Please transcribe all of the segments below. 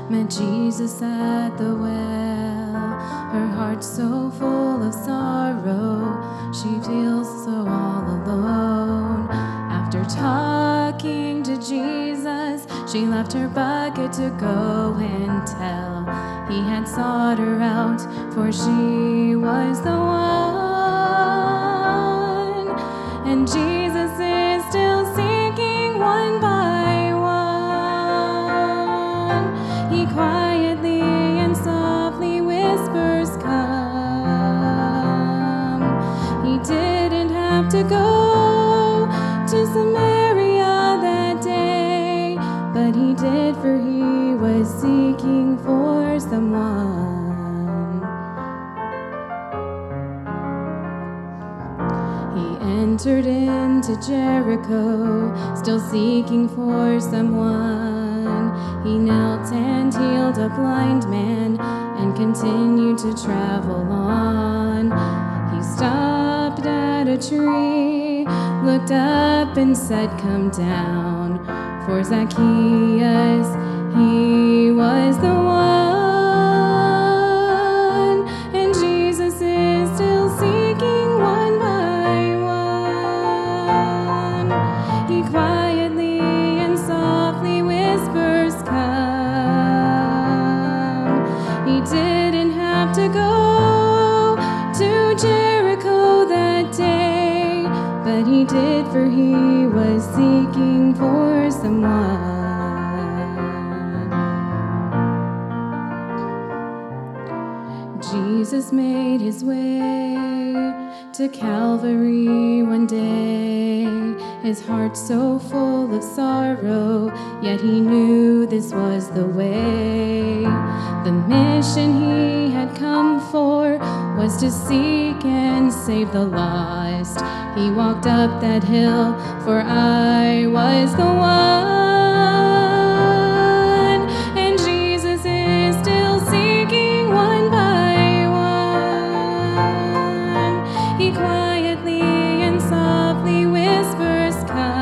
met Jesus at the well. Her heart so full of sorrow, she feels so all alone. After talking to Jesus, she left her bucket to go and tell. He had sought her out, for she was the one. And Jesus is still seeking one by one. He quietly and softly whispers, "Come." He didn't have to go to Samaria that day, but he did, for he was seeking for someone. He entered into Jericho, still seeking for someone. He knelt and healed a blind man and continued to travel on. He stopped at a tree, looked up and said, "Come down." For Zacchaeus, he was the one. And Jesus is still seeking one by one. He quietly and softly whispers, "Come." He didn't have to go to Jericho that day, but he did, for he was seeking for someone. Jesus made his way to Calvary one day, his heart so full of sorrow, yet he knew this was the way. The mission he had come for was to seek and save the lost. He walked up that hill, for I was the one. And Jesus is still seeking one by one. He quietly and softly whispers,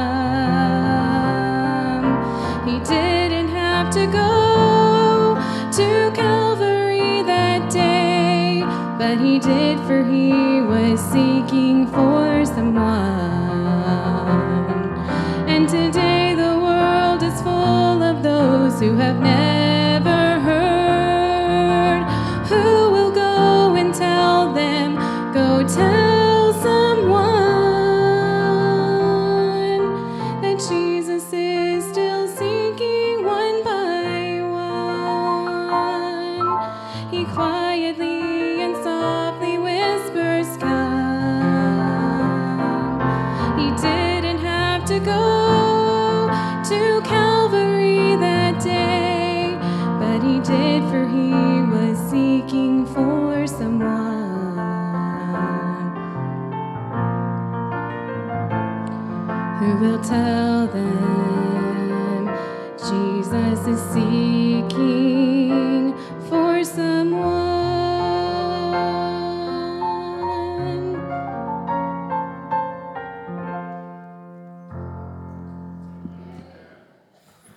"Come." He didn't have to go to Calvary that day, but he did, for he was seeking for someone. And today the world is full of those who have never heard. Who will go and tell them? Go tell someone that Jesus is still seeking one by one. He quietly and softly whispers, "Come." He didn't have to go to Calvary that day, but he did, for he was seeking for someone. Who will tell them Jesus is seeking